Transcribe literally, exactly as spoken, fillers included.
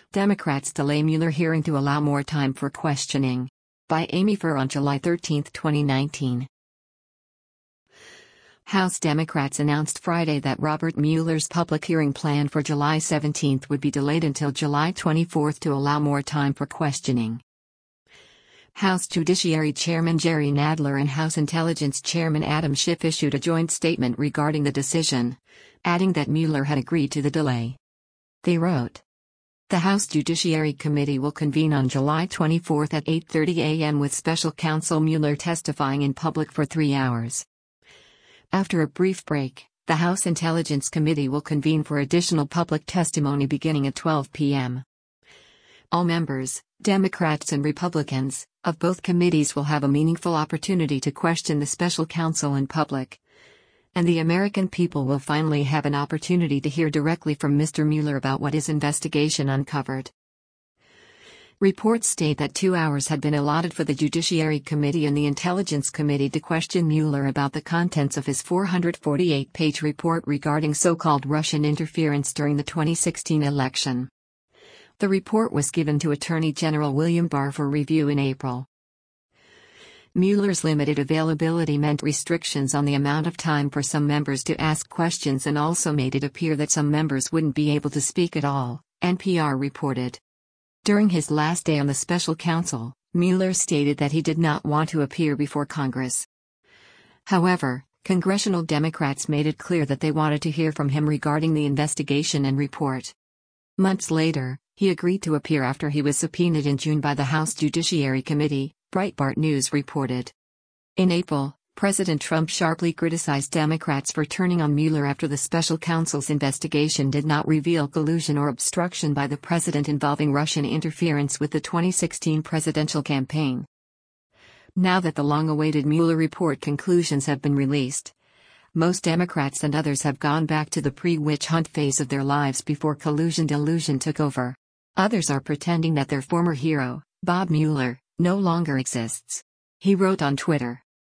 Democrats delay Mueller hearing to allow more time for questioning. By Amy Furr on July thirteenth, twenty nineteen. House Democrats announced Friday that Robert Mueller's public hearing planned for July seventeenth would be delayed until July twenty-fourth to allow more time for questioning. House Judiciary Chairman Jerry Nadler and House Intelligence Chairman Adam Schiff issued a joint statement regarding the decision, adding that Mueller had agreed to the delay. They wrote, "The House Judiciary Committee will convene on July twenty-fourth at eight thirty a m with Special Counsel Mueller testifying in public for three hours. After a brief break, the House Intelligence Committee will convene for additional public testimony beginning at twelve p m All members, Democrats and Republicans, of both committees will have a meaningful opportunity to question the special counsel in public. And the American people will finally have an opportunity to hear directly from Mister Mueller about what his investigation uncovered." Reports state that two hours had been allotted for the Judiciary Committee and the Intelligence Committee to question Mueller about the contents of his four hundred forty-eight page report regarding so-called Russian interference during the twenty sixteen election. The report was given to Attorney General William Barr for review in April. Mueller's limited availability meant restrictions on the amount of time for some members to ask questions and also made it appear that some members wouldn't be able to speak at all, N P R reported. During his last day on the special counsel, Mueller stated that he did not want to appear before Congress. However, congressional Democrats made it clear that they wanted to hear from him regarding the investigation and report. Months later, he agreed to appear after he was subpoenaed in June by the House Judiciary Committee, Breitbart News reported. In April, President Trump sharply criticized Democrats for turning on Mueller after the special counsel's investigation did not reveal collusion or obstruction by the president involving Russian interference with the twenty sixteen presidential campaign. Now that the long-awaited Mueller report conclusions have been released, most Democrats and others have gone back to the pre-witch hunt phase of their lives before collusion delusion took over. Others are pretending that their former hero, Bob Mueller, no longer exists. He wrote on Twitter,